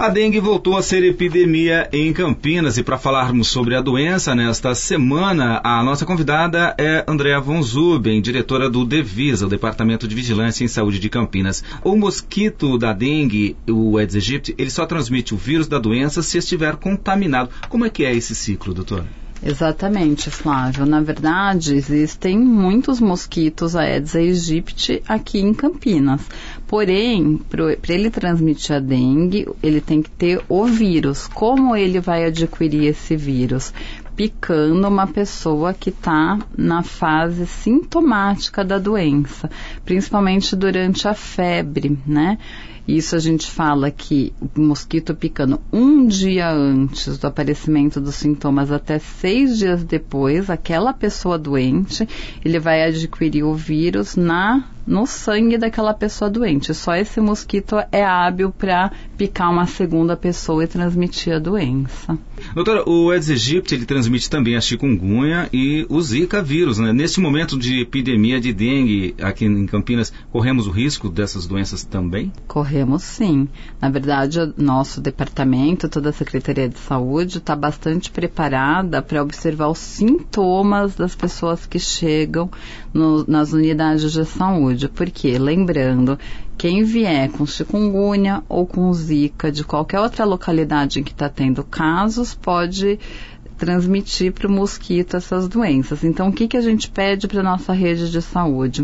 A dengue voltou a ser epidemia em Campinas e para falarmos sobre a doença nesta semana, a nossa convidada é Andréa von Zuben, diretora do DEVISA, o Departamento de Vigilância em Saúde de Campinas. O mosquito da dengue, o Aedes aegypti, ele só transmite o vírus da doença se estiver contaminado. Como é que é esse ciclo, doutora? Exatamente, Flávio. Na verdade, existem muitos mosquitos Aedes aegypti aqui em Campinas. Porém, para ele transmitir a dengue, ele tem que ter o vírus. Como ele vai adquirir esse vírus? Picando uma pessoa que está na fase sintomática da doença, principalmente durante a febre, né? Isso a gente fala que o mosquito picando um dia antes do aparecimento dos sintomas até 6 dias depois, aquela pessoa doente, ele vai adquirir o vírus no sangue daquela pessoa doente. Só esse mosquito é hábil para picar uma segunda pessoa e transmitir a doença. Doutora, o Aedes aegypti, ele transmite também a chikungunya e o Zika vírus, né? Neste momento de epidemia de dengue aqui em Campinas, corremos o risco dessas doenças também? Corremos sim. Na verdade, o nosso departamento, toda a Secretaria de Saúde, está bastante preparada para observar os sintomas das pessoas que chegam nas unidades de saúde. Porque, lembrando, quem vier com chikungunya ou com Zika de qualquer outra localidade em que está tendo casos, pode transmitir para o mosquito essas doenças. Então, o que a gente pede para a nossa rede de saúde?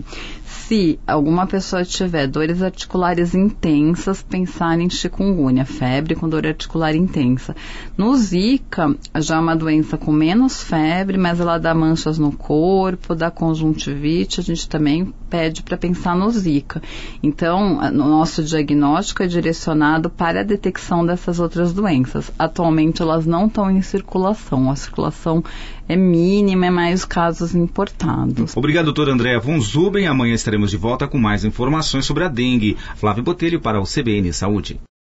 Se alguma pessoa tiver dores articulares intensas, pensar em chikungunya, febre com dor articular intensa. No Zika, já é uma doença com menos febre, mas ela dá manchas no corpo, dá conjuntivite, a gente também pede para pensar no Zika. Então, o nosso diagnóstico é direcionado para a detecção dessas outras doenças. Atualmente, elas não estão em circulação. A circulação é mínima, é mais casos importados. Obrigado, doutora Andréa von Zuben. Amanhã estaremos de volta com mais informações sobre a dengue. Flávio Botelho para o CBN Saúde.